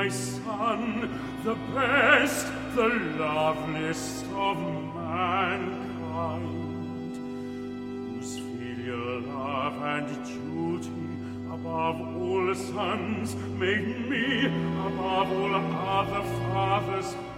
my son, the best, the loveliest of mankind, whose filial love and duty above all sons made me, above all other fathers,